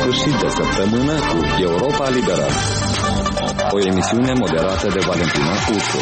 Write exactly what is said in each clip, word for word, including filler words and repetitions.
sfârșit de săptămână cu Europa Liberă, o emisiune moderată de Valentina Ursu.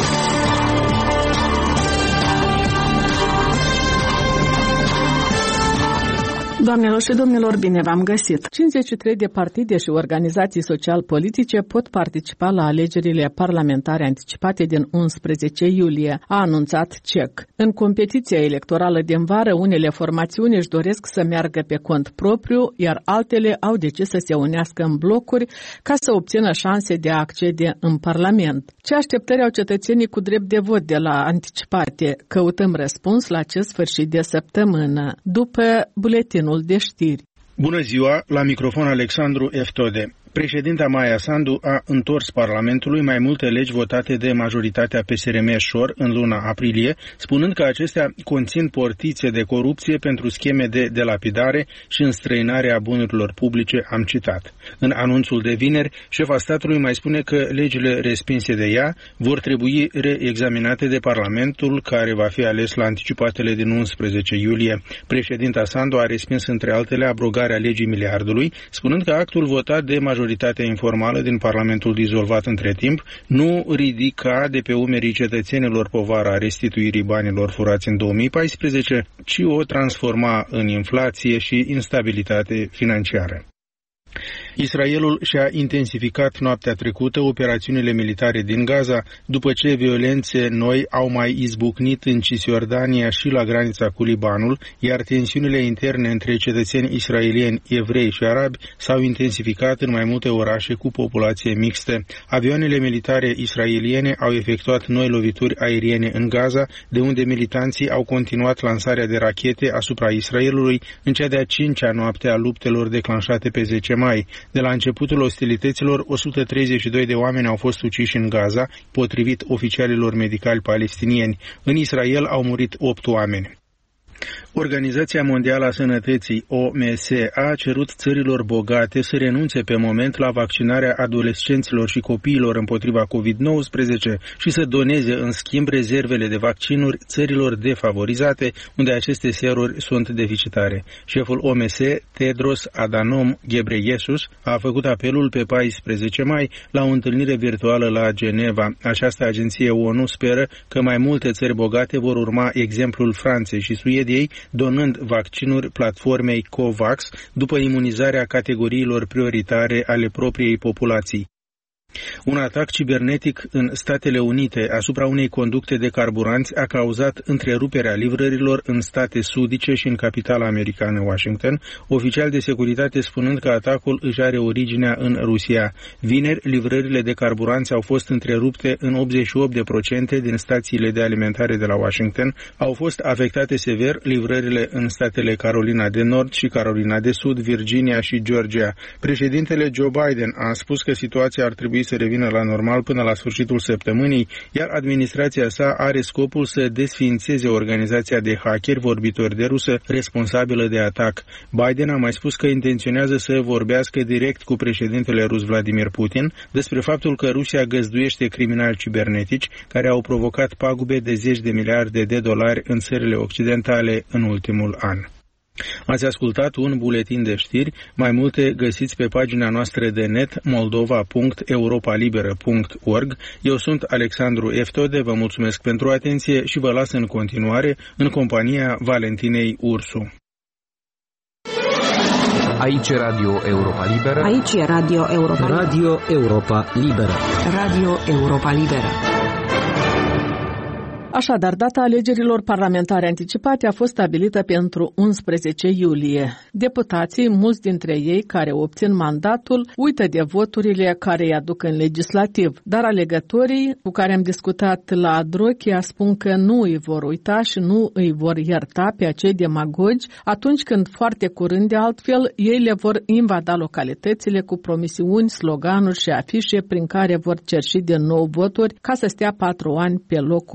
Doamnelor și domnilor, bine v-am găsit! cincizeci și trei de partide și organizații social-politice pot participa la alegerile parlamentare anticipate din unsprezece iulie, a anunțat C E C. În competiția electorală din vară, unele formațiuni își doresc să meargă pe cont propriu, iar altele au decis să se unească în blocuri ca să obțină șanse de a accede în Parlament. Ce așteptări au cetățenii cu drept de vot de la anticipate? Căutăm răspuns la acest sfârșit de săptămână, după buletinul de știri. Bună ziua, la microfon Alexandru Eftode. Președinta Maia Sandu a întors Parlamentului mai multe legi votate de majoritatea P S R M-Șor în luna aprilie, spunând că acestea conțin portițe de corupție pentru scheme de delapidare și înstrăinare a bunurilor publice, am citat. În anunțul de vineri, șefa statului mai spune că legile respinse de ea vor trebui reexaminate de Parlamentul, care va fi ales la anticipatele din unsprezece iulie. Președinta Sandu a respins între altele abrogarea legii miliardului, spunând că actul votat de majoritatea Majoritatea informală din Parlamentul dizolvat între timp nu ridica de pe umerii cetățenilor povara restituirii banilor furați în două mii paisprezece, ci o transforma în inflație și instabilitate financiară. Israelul și-a intensificat noaptea trecută operațiunile militare din Gaza, după ce violențe noi au mai izbucnit în Cisjordania și la granița cu Libanul, iar tensiunile interne între cetățeni israelieni, evrei și arabi s-au intensificat în mai multe orașe cu populație mixtă. Avioanele militare israeliene au efectuat noi lovituri aeriene în Gaza, de unde militanții au continuat lansarea de rachete asupra Israelului în cea de-a cincea noapte a luptelor declanșate pe zece mai. De la începutul ostilităților, o sută treizeci și doi de oameni au fost uciși în Gaza, potrivit oficialilor medicali palestinieni. În Israel au murit opt oameni. Organizația Mondială a Sănătății, O M S, a cerut țărilor bogate să renunțe pe moment la vaccinarea adolescenților și copiilor împotriva covid nouăsprezece și să doneze în schimb rezervele de vaccinuri țărilor defavorizate, unde aceste seruri sunt deficitare. Șeful O M S, Tedros Adhanom Ghebreyesus, a făcut apelul pe paisprezece mai la o întâlnire virtuală la Geneva. Această agenție ONU speră că mai multe țări bogate vor urma exemplul Franței și Suediei, donând vaccinuri platformei COVAX după imunizarea categoriilor prioritare ale propriei populații. Un atac cibernetic în Statele Unite asupra unei conducte de carburanți a cauzat întreruperea livrărilor în state sudice și în capitala americană Washington, oficiali de securitate spunând că atacul își are originea în Rusia. Vineri, livrările de carburanți au fost întrerupte în optzeci și opt la sută din stațiile de alimentare de la Washington, au fost afectate sever livrările în statele Carolina de Nord și Carolina de Sud, Virginia și Georgia. Președintele Joe Biden a spus că situația ar trebui să revină la normal până la sfârșitul săptămânii, iar administrația sa are scopul să desființeze organizația de hackeri vorbitori de rusă responsabilă de atac. Biden a mai spus că intenționează să vorbească direct cu președintele rus Vladimir Putin despre faptul că Rusia găzduiește criminali cibernetici care au provocat pagube de zeci de miliarde de dolari în țările occidentale în ultimul an. Ați ascultat un buletin de știri, mai multe găsiți pe pagina noastră de net moldova punct europa liberă punct org. Eu sunt Alexandru Eftode, vă mulțumesc pentru atenție și vă las în continuare în compania Valentinei Ursu. Aici e Radio Europa Liberă. Aici e Radio Europa Liberă. Radio Europa Liberă. Radio Europa Liberă. Așadar, data alegerilor parlamentare anticipate a fost stabilită pentru unsprezece iulie. Deputații, mulți dintre ei care obțin mandatul, uită de voturile care îi aduc în legislativ, dar alegătorii cu care am discutat la Drochia spun că nu îi vor uita și nu îi vor ierta pe acei demagogi atunci când, foarte curând de altfel, ei le vor invada localitățile cu promisiuni, sloganuri și afișe prin care vor cerși din nou voturi ca să stea patru ani pe locul călduț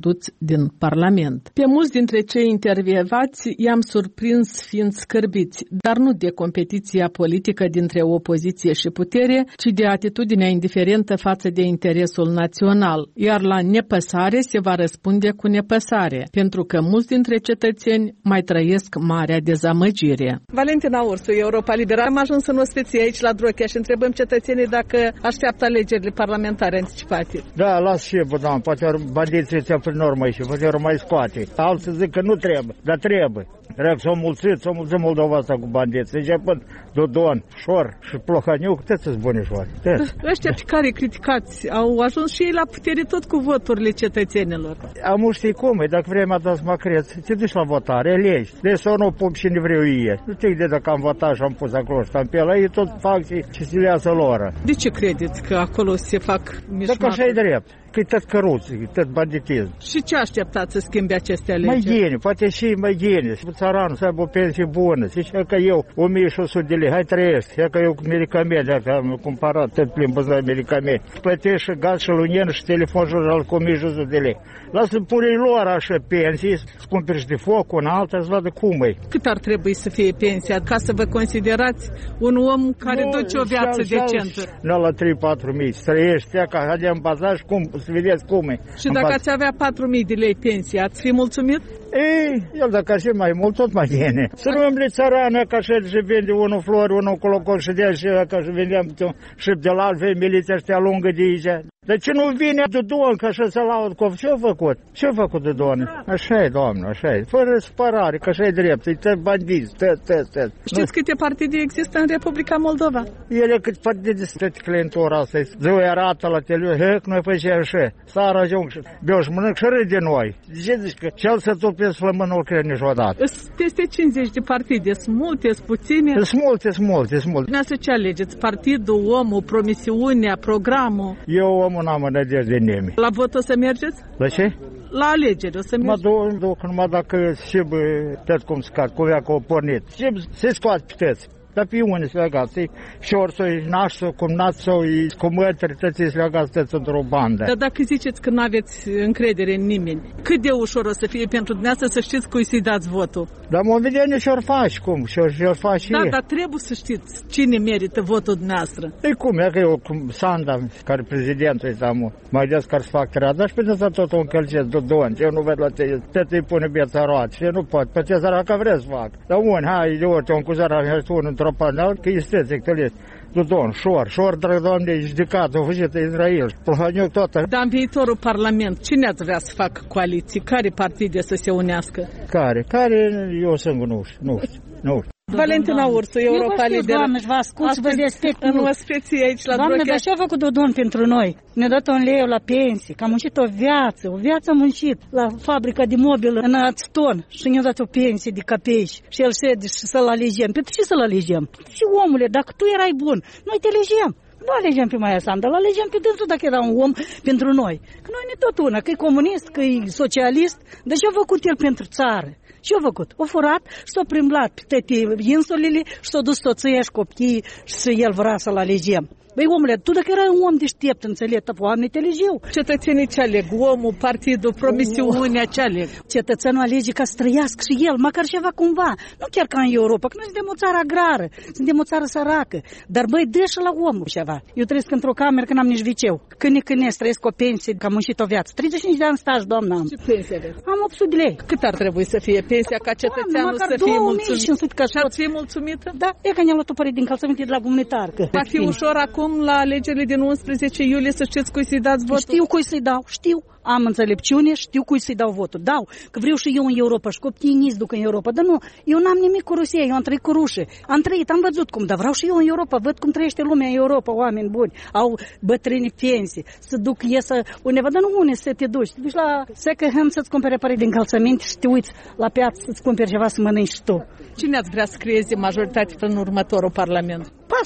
excluduți din Parlament. Pe mulți dintre cei intervievați i-am surprins fiind scârbiți, dar nu de competiția politică dintre opoziție și putere, ci de atitudinea indiferentă față de interesul național, iar la nepăsare se va răspunde cu nepăsare, pentru că mulți dintre cetățeni mai trăiesc marea dezamăgire. Valentina Ursu, Europa Liberă. Am ajuns în osteție aici la Drochea și întrebăm cetățenii dacă așteaptă alegerile parlamentare anticipate. Da, las și, da, poate bandiții ți-au prin urmă și poate ori mai scoate. Alții zic că nu trebuie, dar trebuie. Trebuie să o mulțit, să o mulțim Moldova asta cu bandiți. Începând Dodon, Șor și Plohaniu, câte să-ți bunișoare? Ăștia pe care criticați au ajuns și ei la putere tot cu voturile cetățenilor. Am știi cum e, dacă vremea ta să mă crezi, te duci la votare, elegi. De să nu pun și ne vreau ei. Nu te gândi dacă am votat și am pus acolo ștampela, ei tot fac și se leasă lor. De ce credeți că acolo se fac mișmacuri? Dacă așa e drept. Că e tot căruț, e tot banditism. Și ce așteptați să schimbe aceste alegeri? Mai bine, poate și mai bine. Țăranul să aibă o pensie bună. Zice că eu o mie și o sută de lei, hai trăiesc. Ia că eu cu medicamente, dacă am cumpărat tot plin băzat medicamente. Plătești și gaz și lunien și telefon jural cu o mie și o sută de lei. Lasă pune lor așa pensii, să cumperi și de foc, una alta, să vadă cum e. Cât ar trebui să fie pensia ca să vă considerați un om care nu, duce o viață decentă? Nu la trei patru mii, să trăiești, ia ca haide în bazaj, cum, să vedeți cum e. Și dacă ați avea patru mii de lei pensie, ați fi mulțumit? Ei, el dacă ar fi mai mult, tot mai bine. Să nu îmbli țărană ca și se vinde unul flori, unul colocon și de aceea ca și vendeam și de la alt, vei miliția ăștia lungă de aici. De ce nu vine Dodon ca și să laud cu ce-a făcut? Ce-a făcut Dodon? Așa e, doamnă, așa e. Fără spărare, că așa e drept. E tot bandiți, tot, tot, tot. Știți câte partide există în Republica Moldova? Ele cât partide sunt clientura asta. Ziua arată la televizor, hec, noi făceam așa. Sara ajung și beau și mănânc și râd de noi. Ce zici că cel să topesc flămână nu cred niciodată. Peste cincizeci de partide, sunt multe, sunt puține? Sunt multe, sunt multe, sunt multe. Dumneavoastră ce alegeți? Partidul, omul, promisiunea, programul? Eu omul n-am în nădejde de nimeni. La vot o să mergeți? La ce? La alegeri o să mergeți? Mă duc, duc numai dacă și bă, tot cum scat, cu vea că o pornit. Și se scoate pe tăți. Dar pe unii se legați, și ori să-i naști, sau cum nați, sau cu mătri, tăți se legați tăți într-o bandă. Dar dacă ziceți că nu aveți încredere în nimeni, cât de ușor o să fie pentru dumneavoastră să știți cui să-i dați votul? Dar mă vedea și ori faci, cum, și ori, și ori faci și Da, ei. dar trebuie să știți cine merită votul dumneavoastră. E cum, e că eu, cum Sanda, care prezidentul ăsta, mai des care să fac treaba, dar și pe ăsta tot o încălcesc, Dodon, eu nu ved la te, tot îi pune viața roată, și nu pot, pe ce săraca vrea să fac. Dar un, hai, de ori, te-o încuzarea, unul într-o panel, că este, zic, tălesc. Dodon, Șor, Șor, drag Doamne, judecat, a fugit în Israel, Plăhaniuc, tot. Dar în viitorul Parlament, cine ați vrea să facă coaliții? Care partide să se unească? Care? Care? Eu singur nu știu, nu știu, nu știu. Valentina Ursu, Europa Liberă. Doamne, vă ascult și vă respect. În ospeție aici la Doamne, Drochea. dar ce a făcut Dodon pentru noi? Ne-a dat un leu la pensie, că a muncit o viață, o viață a muncit la fabrica de mobil în Ațton și ne-a dat o pensie de capeci și el șede și să-l alegem. Pentru ce să-l alegem? Și omule, dacă tu erai bun, noi te alegem. Nu alegem pe Maia Sandu, îl alegem pe dânsul dacă era un om pentru noi. Că noi ne tot una, că e comunist, că e socialist, de ce a făcut el pentru țară? Ce a făcut? A furat și s-a primblat pe toate insulele și s-a dus soția și copiii și el vrea să-l alegem. Băi, omule, tu dacă erai un om deștept, înțelept, oamenii te legeau. Cetățenii ce aleg? Omul, partidul, promisiunea, ce aleg? Cetățenul alege ca să trăiască și el, măcar ceva cumva. Nu chiar ca în Europa, că noi suntem o țară agrară, suntem o țară săracă. Dar băi, dă și la omul ceva. Eu trăiesc într-o cameră că n-am nici viceu. Când ne câinesc, trăiesc o pensie, că am muncit o viață. treizeci și cinci de ani staj, doamnă, am. Ce pensie aveți? Am opt sute de lei. Cât ar trebui să fie pensia ca cetățeanul Doamne, să fie mulțumit? Ca și ați fi mulțumită? Da, e că ne-a luat o părere din încălțăminte de la comunitar. Va fi ușor acum la alegerile din unsprezece iulie să știți cui să-i dați votul? Știu cui să-i dau, știu. Am înțelepciune, știu cui să-i dau votul. Dau, că vreau și eu în Europa și copiii nici duc în Europa. Dar nu, eu n-am nimic cu Rusia, eu am trăit cu rușe. Am trăit, am văzut cum, dar vreau și eu în Europa. Văd cum trăiește lumea în Europa, oameni buni. Au bătrâni pensii, să duc, iesă undeva, dar nu une să te duci. Te duci la second hand să-ți cumpere păreri de încălțăminte și te uiți la piață să-ți cumperi ceva să mănânci și tu. Cine ați vrea să creeze majoritate în următorul Parlament? Pas.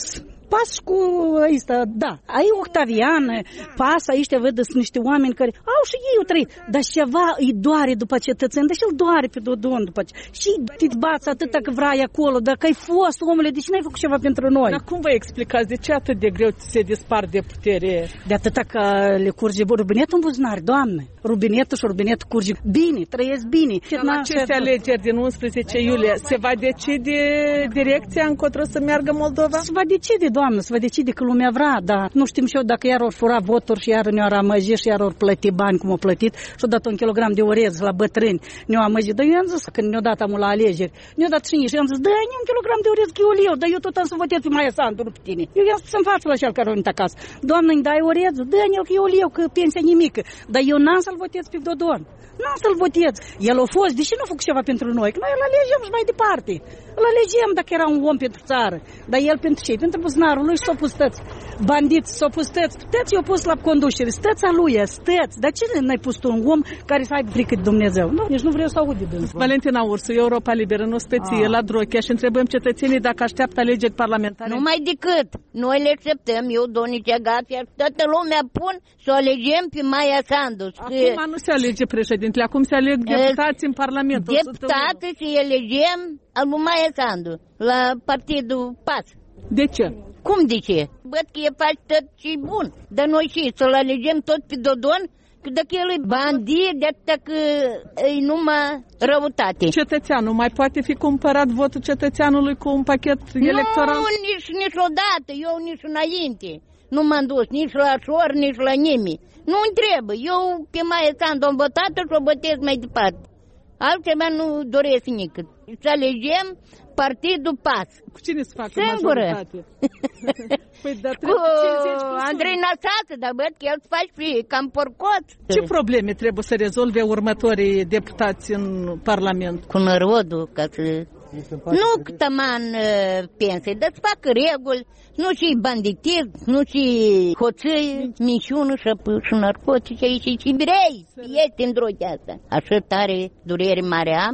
pas cu ăsta, da. Ai Octavian, pas, aici te văd, sunt niște oameni care au și ei o trăit, dar ceva îi doare după cetățeni, dar și îl doare pe Dodon după ce. Și te bați atâta că vrei acolo, dacă ai fost, omule, de ce n-ai făcut ceva pentru noi? Dar cum vă explicați, de ce atât de greu se dispar de putere? De atâta că le curge rubinetul în buzunar, Doamne. Rubinetul și rubinetul curge bine, trăiesc bine. La aceste alegeri din unsprezece iulie se va decide direcția încotro să meargă Moldova? Se va decide, Doamne, se va decide că lumea vrea, dar nu știm și eu dacă iar ori fura voturi și iar ne-au amăjit și iar ori plăti bani cum au plătit și-au dat un kilogram de orez la bătrâni. Ne-au amăjit, dar eu am zis când ne-au dat amul la alegeri, ne-au dat și nici, eu am zis, dă-i un kilogram de orez că eu liu, dar eu tot am să votez pe Maia Sandu, nu pe tine. Eu i-am spus în față la cel care a venit acasă, Doamne, îmi dai orez, dă-i că eu liu, că pensia nimică, dar eu n-am să-l votez pe Dodon. N-am să-l votez. El a fost, deși nu a făcut ceva pentru noi, că noi îl alegem și mai departe. Îl alegem dacă era un om pentru țară. Dar el pentru ce? Pentru buzunarul lui și s-a pus tăți. Bandiți, s-a pus tăți. Tăți i-a pus la conducere. Stăți a lui, stăți. Dar ce n-ai pus tu un om care să aibă frică de Dumnezeu? Nu, nici nu vreau să aud de dânsul. Valentina Ursu, Europa Liberă, în ospeție la Drochea și întrebăm cetățenii dacă așteaptă alegeri parlamentare. Numai decât. Noi le acceptăm, eu, Donicea Gafia, toată lumea pun să o alegem pe Maia Sandu. Acum nu se alege președintele, acum se aleg deputați în Parlament. Deputate și elegem al lui Maia Sandu la partidul PAS. De ce? Cum de ce? Văd că e faci tot și bun. Dar noi și să-l alegem tot pe Dodon, că dacă el e bandit, de atâta că e numai răutate. Cetățeanul mai poate fi cumpărat votul cetățeanului cu un pachet electoral? Nu, nici, niciodată, eu nici înainte. Nu m-am dus nici la șor, nici la nimeni. Nu-mi trebuie. Eu pe Maia Sandu am votat și o votez mai departe. Altceva nu doresc nicăt. Să alegem partidul PAS. Cu cine să facă Singură. majoritate? Păi, dar cu Andrei Năstase, dar văd că el se face fi cam porcot. Ce probleme trebuie să rezolve următorii deputați în Parlament? Cu narodul, ca să... Nu câtăman uh, pensie, dar să facă reguli, nu și banditism, nu și hoțăi, minciună și, și narcotice și și birei. Este în drogea asta. Așa tare durere mare am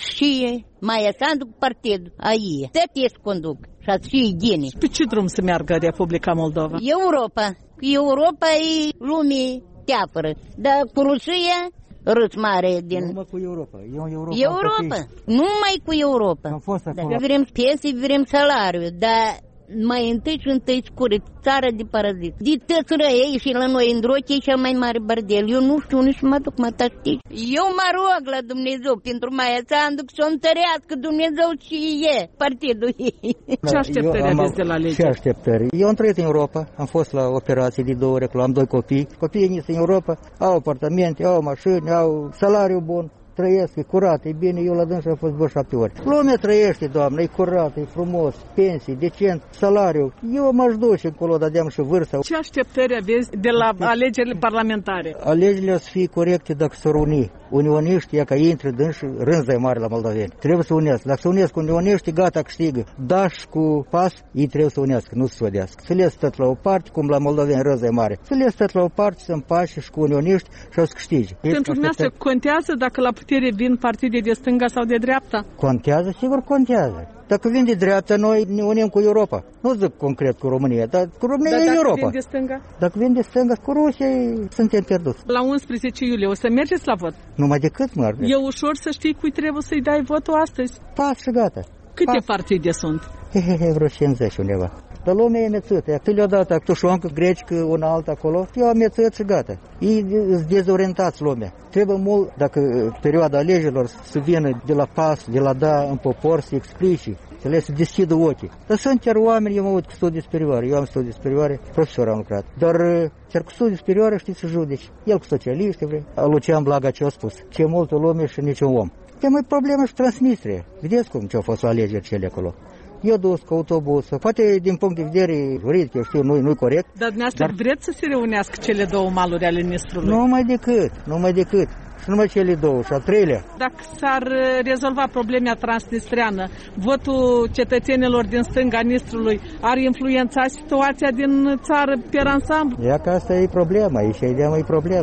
și Maia Sandu cu partidul aici. Tot este conduc și ați și ghine. Pe ce drum să meargă Republica Moldova? Europa. Europa e lumii teafără, dar cu Rusia... Râs mare din... Numai cu Europa. Eu Europa. Europa. Numai cu Europa. Am fost acolo. Dacă vrem pensii, vrem salariu, dar mai întâi și întâi scură țara de parazit. De tăți răi și la noi în Drochea e cel mai mare bardel. Eu nu știu, nici mă duc, mă știi. Eu mă rog la Dumnezeu pentru Maia Sandu să o întărească Dumnezeu și e partidul ei. Ce așteptări aveți de la lege? Ce așteptări? Eu am trăit în Europa, am fost la operații de două ori, am doi copii. Copiii nici în Europa au apartamente, au mașini, au salariu bun. Trăiesc, e curat, e bine, eu la dânsul am fost vreo șapte ori. Lumea trăiește, Doamne, e curat, e frumos, pensii, decent, salariu. Eu m-aș duce încolo, dădeam și vârsta. Ce așteptări aveți de la alegerile parlamentare? Alegerile o să fie corecte dacă s-o uni. Unioniștii, ea că intră dânsi, rânza e mare la moldoveni. Trebuie să unească. Dacă se unesc cu unioniștii, gata, câștigă. Daș cu PAS, ei trebuie să unească, nu să se odească. Să le tot la o parte, cum la moldoveni rânza e mare. Să le tot la o parte, să împace și cu unioniști și o să câștige. Pentru dumneavoastră contează dacă la putere vin partide de stânga sau de dreapta? Contează, sigur contează. Dacă vin de dreapta, noi ne unim cu Europa. Nu zic concret cu România, dar cu România dar e Europa. Dacă vin de stânga? Dacă vin de stânga, cu Rusia suntem pierduți. La unsprezece iulie o să mergeți la vot? Numai decât merg. E ușor să știi cui trebuie să-i dai votul astăzi? Pas și gata. Câte Pas. partide sunt? He, he, he, vreo cincizeci undeva. Dar lumea e mețâtă. Cât le-o dat actușoancă, grecică, una alta acolo, eu am mețât și gata. Ei sunt dezorientați lumea. Trebuie mult, dacă perioada alegerilor să vină de la PAS, de la da în popor, să explice, să le să deschidă ochii. Dar sunt chiar oameni, eu mă uit cu studii superioare, eu am studii superioare, profesor am lucrat. Dar chiar cu studii superioare știi să judeci. El cu socialiști, vrei. Lucian Blaga ce a spus, ce multă lume și niciun om. E mai problemă și Transnistria. Vedeți cum ce-au fost la alegeri cele acolo. Eu dus cu autobuzul, poate din punct de vedere juridic, eu știu, nu, nu-i corect. Dar dumneavoastră dar... vreți să se reunească cele două maluri ale Nistrului? Nu mai decât, nu mai decât. Și numai cele două, și al treilea. Dacă s-ar rezolva problema transnistreană, votul cetățenilor din stânga Nistrului ar influența situația din țară pe ansamblu? Ia că asta e problema, e și ideea mai problema.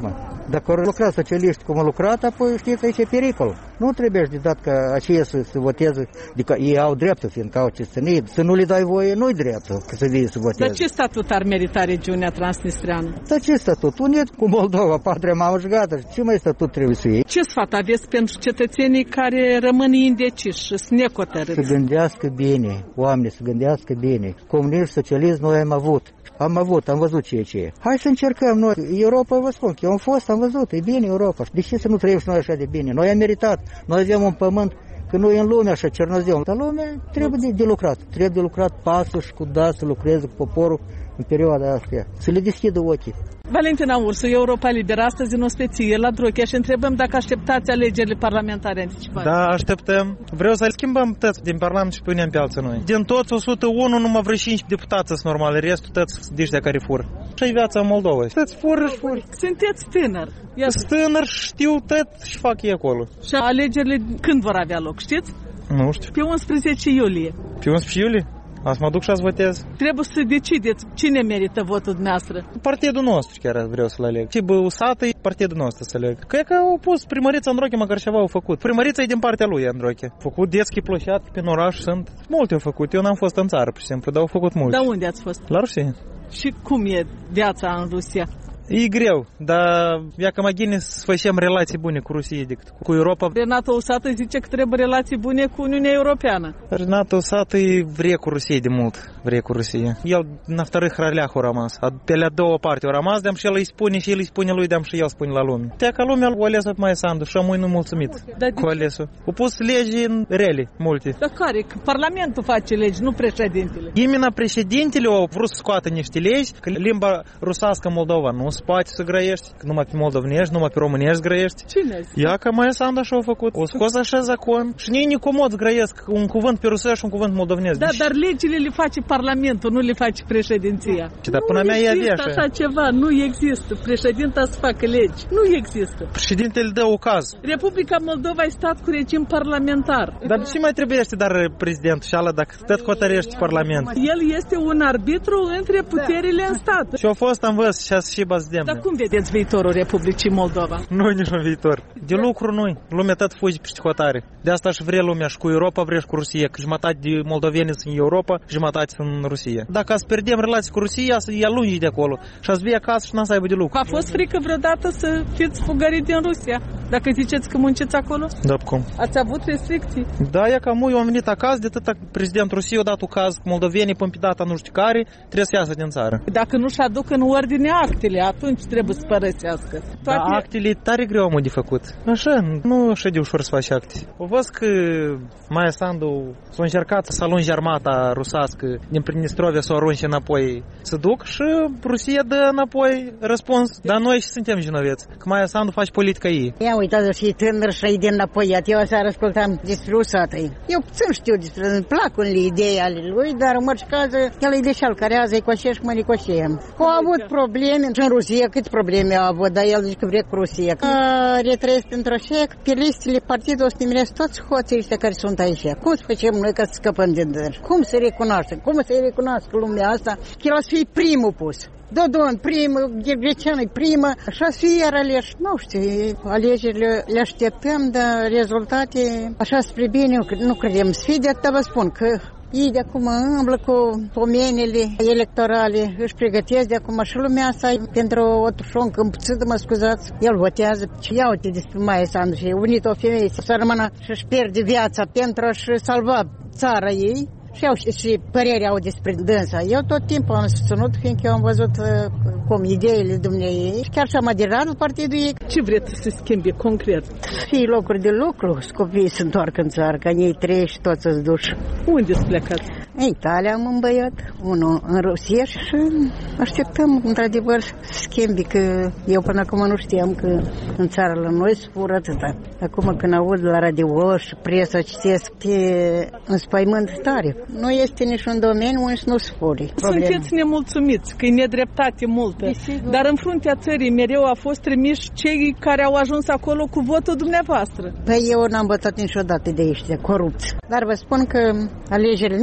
Dacă au lucrat socialiști cum au lucrat, apoi știți, aici e pericol. Nu trebuie de dat ca aceia să, să voteze, adică ei au dreptul, fiindcă au cetățenie, să nu le dai voie, nu-i dreptul că să vii să voteze. Dar ce statut ar merita regiunea transnistreană? Dar ce statut? Unit cu Moldova, patria mamă și gata. Ce mai statut trebuie să iei? Ce sfat aveți pentru cetățenii care rămân indeciși și sunt necotărâți? Să gândească bine, oamenii, să gândească bine. Comunism, socialism noi am avut. Am avut, am văzut ce e ce e. Hai să încercăm noi. Europa, vă spun, eu am fost, am văzut, e bine Europa. De ce să nu trăim și noi așa de bine? Noi am meritat, noi avem un pământ, că nu e în lume așa cernăzeu. Dar lumea trebuie de, de lucrat. Trebuie de lucrat pasul și cu da să lucreze cu poporul în perioada asta. Să le deschidă ochii. Valentina Ursu, Europa Liberă, astăzi în ospeție la Drochea și întrebăm dacă așteptați alegerile parlamentare anticipate. Da, așteptăm. Vreau să schimbăm toți din Parlament și punem pe alții noi. Din toți o sută unu, numai vreo cinci deputați sunt normale, restul toți diși de care fură. Și-i viața în Moldova. Toți fură și fură. Sunteți tânăr. Sunt tânăr și știu tot și fac ei acolo. Și alegerile când vor avea loc, știți? Nu știu. Pe unsprezece iulie. Pe unsprezece iulie? Azi mă duc și azi votez. Trebuie să decideți cine merită votul dumneavoastră. Partidul nostru chiar vreau să-l aleg. Ce bă, usată e partidul nostru să aleg. Cred că au pus primărița Androche, măcar ceva au făcut. Primărița e din partea lui Androche. Au făcut deschi ploșat pe oraș, sunt multe au făcut. Eu n-am fost în țară, pur și simplu, dar au făcut multe. Dar unde ați fost? La Rusia. Și cum e viața în Rusia? E greu, dar ia că mai bine să facem relații bune cu Rusia decât cu Europa. Renato Usată zice că trebuie relații bune cu Uniunea Europeană. Renato Usată vrea cu Rusia de mult, vrea cu Rusia. El na vtorых ролях au rămas, pe la două parte au rămas, de-am și el îi spune și el îi spune lui, de-am și el spune la lume. Te că lumea o ales-o pe Maia Sandu și amui nu mulțumit cu alesul. Au pus legi rele, multe. Dar care? Că Parlamentul face legi, nu președintele. Imena președintele au vrut să scoată niște legi, că limba rusească în Moldova nu se poate să grăiești, că numai pe moldovnești, numai pe românești grăiești. Cine? Ia că Maia Sandu așa a făcut. O scos așa zakon. Și nici nicomod grăiesc un cuvânt pe rusesc și un cuvânt moldovnesc. Da, dar legile le face Parlamentul, nu le face președinția. Dar până mea e așa. așa ceva, nu există. Președinta să facă legi. Nu există. Președintele dă ocaz. Republica Moldova e stat cu regim parlamentar. Dar ce mai trebuiește dar prezidentul și ala dacă tot hotărăște Parlament? El este un arbitru între puterile în stat. Și a fost am văzut și a și bazdem. Dar cum vedeți viitorul Republicii Moldova? Nu e niciun viitor. De lucru noi. Lumea tot fugi peste hotare. De asta și vrea lumea și cu Europa, vrea și cu Rusia. Că jumătate de moldoveni sunt în Europa, jumătate sunt în Rusia. Dacă ați pierdem relații cu Rusia, să ia lungi de acolo. Și ați vii acasă și n-ați să aibă de lucru. A fost frică vreodată să fiți fugăriți din Rusia? Dacă ziceți că munciți acolo? Da, cum? Ați avut restricții? Da, e că eu am venit acasă, de tot prezidentul Rusiei a dat caz cu moldovenii până pe data nu știu care, trebuie să iasă din țară. Dacă nu-și aduc în ordine actele, atunci trebuie să părăsească. Toate... Da, actele tare greu am de făcut. Așa, nu așa de ușor să faci acte. O văd că Maia Sandu s-a încercat să alunge armata rusească din Pridnestrovia, să o arunce înapoi, să duc și Rusia dă înapoi răspuns. Dar noi și suntem vinoveți, că Maia Sandu face politica ei. Ia uitați și tânăr și de înapoi. Eu aseară ascultam despre Usată. Eu puțin știu despre, îmi plac unele idei ale lui, dar în orice caz, el e deșal care azi e coșești și mă nicoșeam. Au avut probleme și în Rusia, câte probleme au avut, dar el zice că vrea cu Rusia. Că retrăiesc pentru așa, pe listele partidului o să nimeresc toți hoții ăștia care sunt aici. Cum să facem noi ca să scăpăm din dăr? Cum să recunoaștem? Cum să recunoască lumea asta? Că el o să fie primul pus. Dodon primul, Greceanu primă, așa să fie iar aleși. Nu știu, alegerile le așteptăm, dar rezultate așa spre bine nu credem. Să fie de atâta vă spun că ei de acum îmblă cu pomenile electorale, își pregătesc de acum și lumea asta pentru o tușoncă împuțită, mă scuzați, el votează. Ia uite despre Maia Sandu și unit o femeie să rămână și-și pierde viața pentru a-și salva țara ei. Și eu și păreri au despre dânsa. Eu tot timpul am susținut, fiindcă eu am văzut uh, cum ideile dumneavoastră și chiar și am aderat la partidul ei. Ce vreți să se schimbe concret? Fii locuri de lucru, copiii se întoarcă în țară, că ei trei și toți îți duși. Unde să plecați? În Italia am un băiat, unul în Rusia și așteptăm într-adevăr să schimbi, că eu până acum nu știam că în țară la noi se fură atâta. Acum când aud la radio și presa citesc, te înspăimânt tare. Nu este niciun domeniu unde nu se furi. Sunteți nemulțumiți, că e nedreptate multă. Desigur. Dar în fruntea țării mereu a fost trimiși cei care au ajuns acolo cu votul dumneavoastră. Păi eu n-am votat niciodată de ăștia corupți. Dar vă spun că alegerile niciodată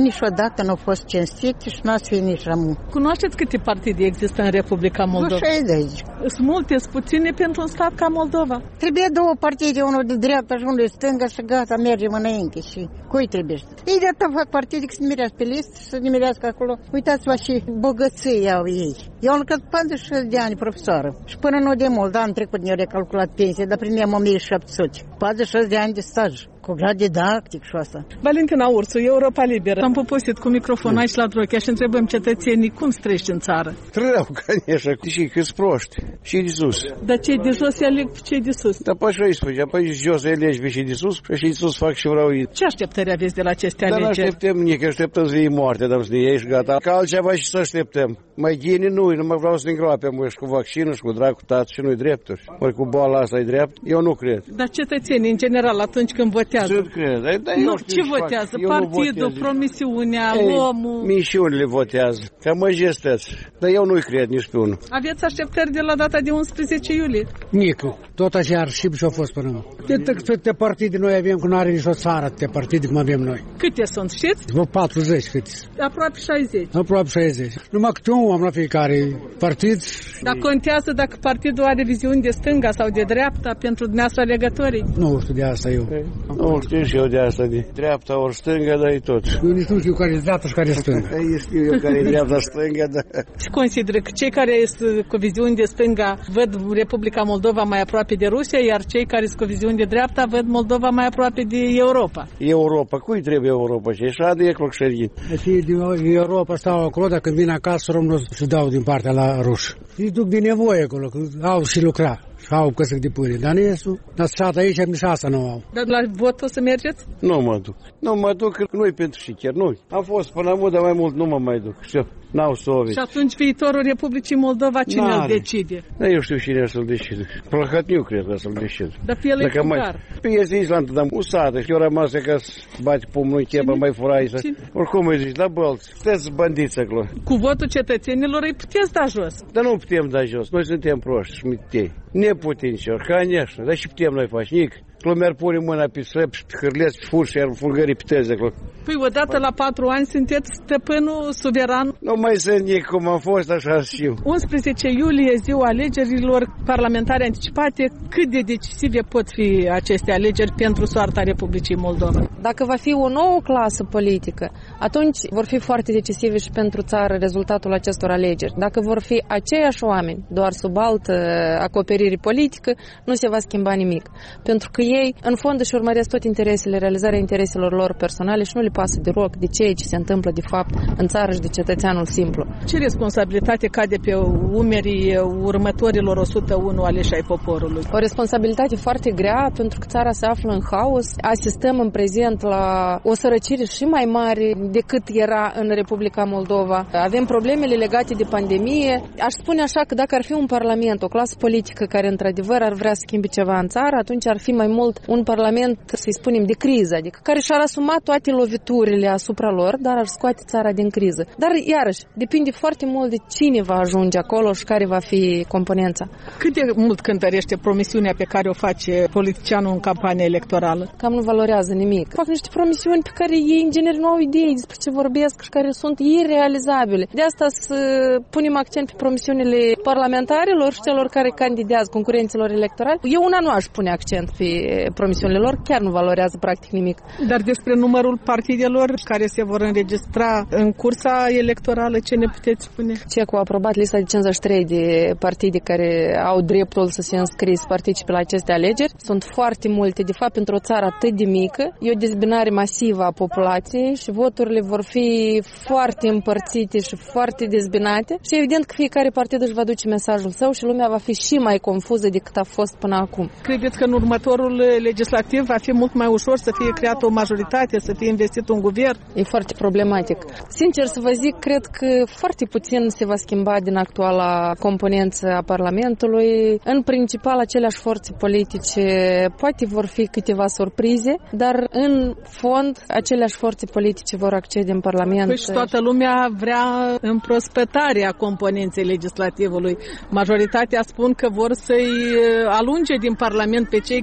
niciodată nu a fost cinstit și nu ați fi nici rămân. Cunoașteți câte partide există în Republica Moldova? șaizeci. Sunt multe, sunt puține pentru un stat ca Moldova. Trebuie două partide, unul de dreapta și unul de stânga și gata, mergem înainte. Și cui trebuie? Ei de atât fac partide că să nimerească pe listă și să nimerească acolo. Uitați-vă și bogății au ei. Eu am lucrat patruzeci și șase de ani profesoară și până nu de mult, an trecut ne-au recalculat pensie, dar primeam o mie șapte sute. patruzeci și șase de ani de staj. Cu grad didactic și asta. Valentina Ursu, Europa Liberă. Am poposit cu microfonul aici la Drochea și întrebăm cetățenii cum trăiești în țară. Rău, конечно, și câți proști. Și de sus. Dar cei de jos se aleg pe cei de sus. Dar pe așa îi spune, apoi jos elegi pe cei de sus și cei de sus fac ce vreau ei. Ce așteptări aveți de la aceste Dar alegeri? Dar nu așteptăm nici, așteptăm să fie moarte, dar să ne iei și gata. Ca altceva și să așteptăm. Mai ghini nu, nu mai vreau să ne îngroapem și cu vaccinul și cu drag, cu tat și nu-i drepturi. Ori cu boala asta e drept, eu nu cred. Dar cetățenii, în general, atunci când votează? Sunt cred. Dar nu, ce votează? Partidul, promisiunea, Ei, omul? Misiunile votează, ca majestăți. Dar eu nu-i cred nici pe unul. Aveți așteptări de la data de unsprezece iulie? Nicu, tot așa ar și ce-a fost până. Câte partide noi avem, că nu are nicio țară atâtea partide cum avem noi. Câte sunt, știți? Vreo patruzeci câte. Aproape șaizeci. Aproape șaizeci. Numai câte unul am la fiecare partid. Dar contează dacă partidul are viziuni de stânga sau de dreapta pentru dumneavoastră alegătorii? Nu știu de asta eu. Nu știu și eu de asta, de dreapta ori stânga, dar e tot. Eu nici nu știu care e dreapta și care e stânga. Eu știu eu care e dreapta și stânga, dar... Și consider că cei care sunt cu viziuni de stânga văd Republica Moldova mai aproape de Rusia, iar cei care sunt cu viziuni de dreapta văd Moldova mai aproape de Europa. Europa? Cui trebuie Europa? Și așa de ecloșării. Cei din Europa stau acolo, dacă vin acasă, românul se dau din partea la ruși. Îi duc din nevoie acolo, că au și lucra. Și au căsăc de pâine, dar nu dar sat aici, nici asta nu au. Dar la vot o să mergeți? Nu mă duc. Nu mă duc, că nu-i pentru șicher, nu. Am fost până mult, dar mai mult nu mă mai duc. Și n-au soviet. Și atunci viitorul Republicii Moldova cine îl decide? Da, eu știu cine să-l decide. Plăhătniu cred că să-l decide. Dar pe el e fugar. Pe este Islanda, dar usată. Și eu rămas ca să bate pumnul în chepă, mai furai să... Oricum îi zici, la bălți. Puteți bandiți acolo. Cu votul cetățenilor îi puteți da jos. Dar nu putem da jos. Noi suntem proști și mitei. Neputinților, конечно. Dar și putem noi face nic. Lumea pune mâna pe slăb și pe hârleț, pe fur și ar fulgări pe teze acolo. Păi odată la patru ani sunteți stăpânul suveran? Nu mai sunt nic cum am fost, așa și eu. unsprezece iulie, ziua alegerilor parlamentare anticipate. Cât de decisive pot fi aceste alegeri pentru soarta Republicii Moldova? Dacă va fi o nouă clasă politică, atunci vor fi foarte decisive și pentru țară rezultatul acestor alegeri. Dacă vor fi aceiași oameni, doar sub altă acoperire politică, nu se va schimba nimic. Pentru că ei, în fond, își urmăresc tot interesele, realizarea intereselor lor personale și nu le pasă de roc de ceea ce se întâmplă, de fapt, în țară și de cetățeanul simplu. Ce responsabilitate cade pe umerii următorilor o sută unu aleși ai poporului? O responsabilitate foarte grea, pentru că țara se află în haos. Asistăm în prezent la o sărăcire și mai mare decât era în Republica Moldova. Avem problemele legate de pandemie. Aș spune așa că dacă ar fi un parlament, o clasă politică care, într-adevăr, ar vrea să schimbe ceva în țară, atunci ar fi mai mult un parlament, să-i spunem, de criză, adică care și-ar asuma toate loviturile asupra lor, dar ar scoate țara din criză. Dar, iarăși, depinde foarte mult de cine va ajunge acolo și care va fi componența. Cât de mult cântărește promisiunea pe care o face politicianul în campanie electorală? Cam nu valorează nimic. Fac niște promisiuni pe care ei, în genere, nu au idei despre ce vorbesc și care sunt irealizabile. De asta să punem accent pe promisiunile parlamentarilor și celor care candidează, concurenților electorali. Eu una nu aș pune accent pe promisiunile lor, chiar nu valorează practic nimic. Dar despre numărul partidelor care se vor înregistra în cursa electorală, ce ne puteți spune? C E C a aprobat lista de cincizeci și trei de partide care au dreptul să se înscrie să participe la aceste alegeri. Sunt foarte multe, de fapt, într-o țară atât de mică. E o dezbinare masivă a populației și voturile vor fi foarte împărțite și foarte dezbinate. Și evident că fiecare partid își va duce mesajul său și lumea va fi și mai confuză decât a fost până acum. Credeți că în următorul legislativ va fi mult mai ușor să fie creată o majoritate, să fie investit un guvern? E foarte problematic. Sincer să vă zic, cred că foarte puțin se va schimba din actuala componență a Parlamentului. În principal, aceleași forțe politice poate vor fi câteva surprize, dar în fond, aceleași forțe politice vor accede în Parlament. Păi și toată lumea vrea împrospătarea componenței legislativului. Majoritatea spun că vor să-i alunge din Parlament pe cei care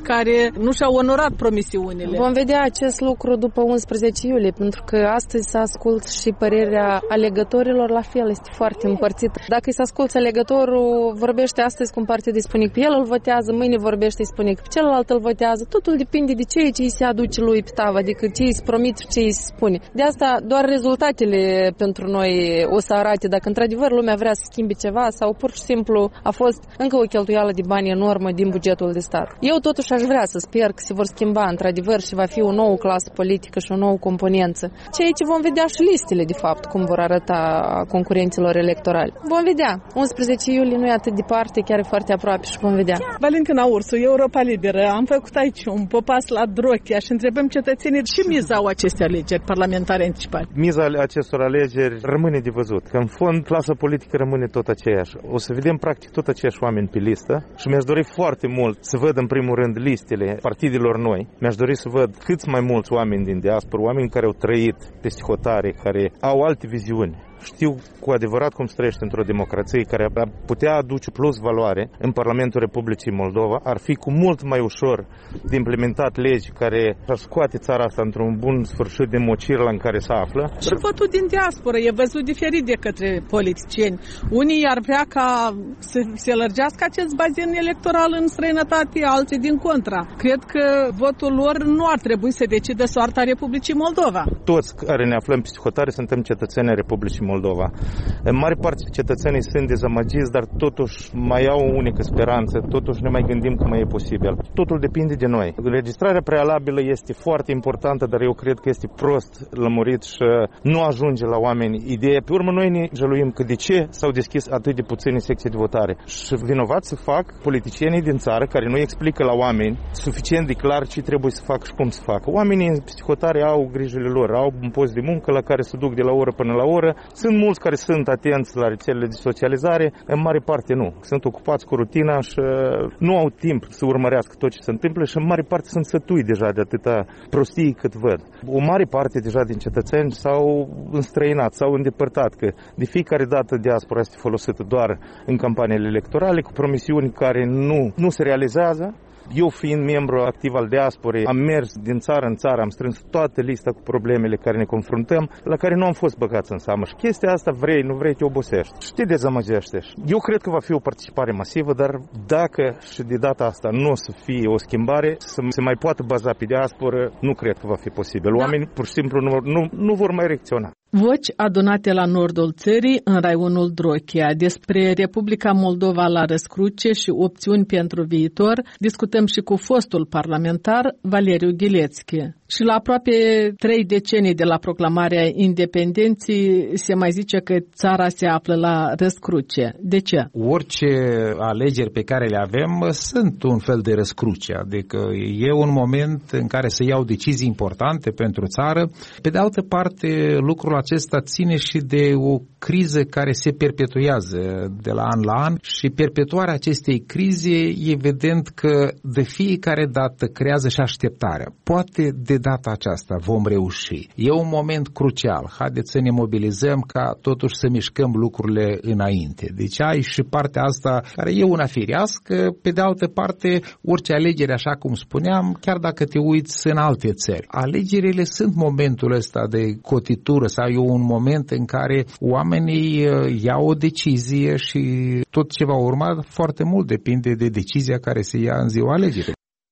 nu și-au onorat promisiunile. Vom vedea acest lucru după unsprezece iulie, pentru că astăzi să ascult și părerea alegătorilor, la fel, este foarte împărțit. Dacă îi să asculți alegătorul, vorbește astăzi cu un partid, îi spune că el îl votează, mâine vorbește, îi spune că celălalt îl votează. Totul depinde de ce ce îi se aduce lui pe tavă, adică ce îi se promit și ce îi se spune. De asta doar rezultatele pentru noi o să arate dacă într-adevăr lumea vrea să schimbe ceva sau pur și simplu a fost încă o cheltuială de bani enormă din bugetul de stat. Eu totuși aș vrea să sper că se vor schimba într-adevăr și va fi o nouă clasă politică și o nouă componență. Ceea ce vom vedea și listele, de fapt, cum vor arăta concurenților electorali. Vom vedea. unsprezece iulie nu e atât departe, chiar e foarte aproape și vom vedea. Valentina Ursu, Europa Liberă, am făcut aici un popas la Drochia și întrebăm cetățenii ce miza au aceste alegeri parlamentare anticipate. Miza acestor alegeri rămâne de văzut. Că în fond clasa politică rămâne tot aceeași. O să vedem practic tot aceiași oameni pe listă și mi-aș dori foarte mult să văd în primul rând listele partidelor noi. Mi-aș dori să văd câți mai mulți oameni din diaspora, oameni care au trăit peste hotare, care au alte viziuni. Știu cu adevărat cum se trăiește într-o democrație care ar putea aduce plus valoare în Parlamentul Republicii Moldova. Ar fi cu mult mai ușor de implementat legi care ar scoate țara asta într-un bun sfârșit de mocirla în care se află. Și votul din diaspora e văzut diferit de către politicieni. Unii ar vrea ca să se lărgească acest bazin electoral în străinătate, alții din contra. Cred că votul lor nu ar trebui să decidă soarta Republicii Moldova. Toți care ne aflăm pe hotare suntem cetățeni ai Republicii Moldova. În mare parte cetățenii sunt dezamăgiți, dar totuși mai au o unică speranță, totuși ne mai gândim că mai e posibil. Totul depinde de noi. Registrarea prealabilă este foarte importantă, dar eu cred că este prost lămurit și nu ajunge la oameni ideea. Pe urmă noi ne jăluim că de ce s-au deschis atât de puține secții de votare. Și vinovați să fac politicienii din țară care nu explică la oameni suficient de clar ce trebuie să facă și cum să facă. Oamenii în psihotare au grijile lor, au un post de muncă la care se duc de la oră până la oră. Sunt mulți care sunt atenți la rețelele de socializare, în mare parte nu. Sunt ocupați cu rutina și nu au timp să urmărească tot ce se întâmplă și în mare parte sunt sătui deja de atâta prostii cât văd. O mare parte deja din cetățeni s-au înstrăinat, s-au îndepărtat, că de fiecare dată diaspora este folosită doar în campaniile electorale, cu promisiuni care nu, nu se realizează. Eu, fiind membru activ al diasporei, am mers din țară în țară, am strâns toată lista cu problemele care ne confruntăm, la care nu am fost băgați în seamă. Și chestia asta, vrei, nu vrei, te obosești și te dezamăgește. Eu cred că va fi o participare masivă, dar dacă și de data asta nu o să fie o schimbare, să se mai poată baza pe diasporă, nu cred că va fi posibil. Oamenii pur și simplu nu, nu, nu vor mai reacționa. Voci adunate la nordul țării, în raionul Drochia, despre Republica Moldova la răscruce și opțiuni pentru viitor, discutăm și cu fostul parlamentar Valeriu Ghilețchi. Și la aproape trei decenii de la proclamarea independenței se mai zice că țara se află la răscruce. De ce? Orice alegeri pe care le avem sunt un fel de răscruce, adică e un moment în care se iau decizii importante pentru țară. Pe de altă parte, lucrul acesta ține și de o criză care se perpetuează de la an la an și perpetuarea acestei crize, evident că de fiecare dată creează și așteptarea. Poate de data aceasta vom reuși. E un moment crucial. Haideți să ne mobilizăm ca totuși să mișcăm lucrurile înainte. Deci ai și partea asta care e una firească, pe de altă parte orice alegere, așa cum spuneam, chiar dacă te uiți în alte țări. Alegerile sunt momentul ăsta de cotitură sau e un moment în care oamenii iau o decizie și tot ce va urma foarte mult depinde de decizia care se ia în ziua alegerii.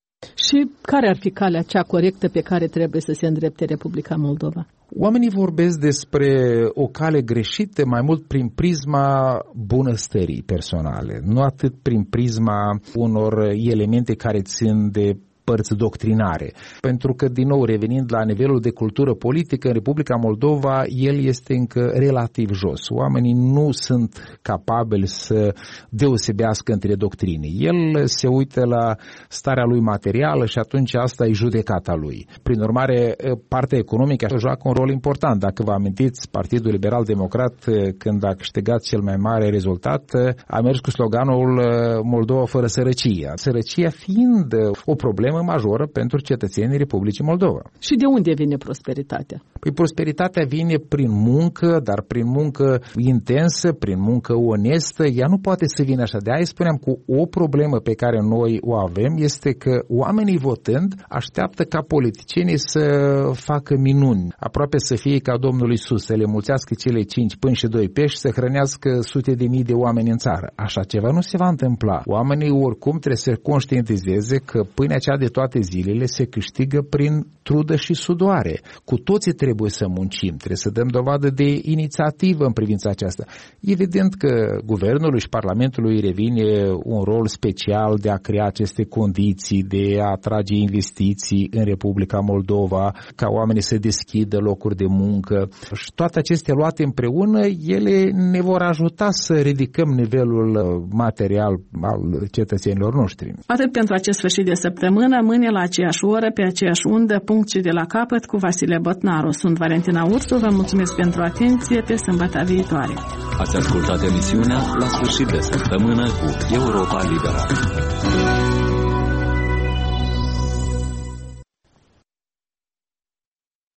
Și care ar fi calea cea corectă pe care trebuie să se îndrepte Republica Moldova? Oamenii vorbesc despre o cale greșită mai mult prin prisma bunăstării personale, nu atât prin prisma unor elemente care țin de părți doctrinare. Pentru că, din nou, revenind la nivelul de cultură politică, în Republica Moldova, el este încă relativ jos. Oamenii nu sunt capabili să deosebească între doctrine. El se uită la starea lui materială și atunci asta e judecata lui. Prin urmare, partea economică joacă un rol important. Dacă vă amintiți, Partidul Liberal Democrat, când a câștigat cel mai mare rezultat, a mers cu sloganul Moldova fără sărăcie. Sărăcia fiind o problemă problemă majoră pentru cetățenii Republicii Moldova. Și de unde vine prosperitatea? Păi prosperitatea vine prin muncă, dar prin muncă intensă, prin muncă onestă. Ea nu poate să vină așa. De aia spuneam că o problemă pe care noi o avem este că oamenii votând așteaptă ca politicienii să facă minuni, aproape să fie ca Domnul Iisus, să le mulțească cele cinci pâini și doi pești, să hrănească sute de mii de oameni în țară. Așa ceva nu se va întâmpla. Oamenii oricum trebuie să conștientizeze că pâinea cea de toate zilele se câștigă prin trudă și sudoare. Cu toții trebuie să muncim, trebuie să dăm dovadă de inițiativă în privința aceasta. Evident că guvernului și parlamentului revine un rol special de a crea aceste condiții, de a atrage investiții în Republica Moldova, ca oamenii să deschidă locuri de muncă. Și toate acestea luate împreună, ele ne vor ajuta să ridicăm nivelul material al cetățenilor noștri. Atât pentru acest sfârșit de săptămână, mâine la aceeași oră, pe aceeași undă, punct și de la capăt, cu Vasile Botnaru. Sunt Valentina Ursu, vă mulțumesc pentru atenție, pe sâmbătă viitoare. Ați ascultat emisiunea La sfârșit de săptămână cu Europa Liberă.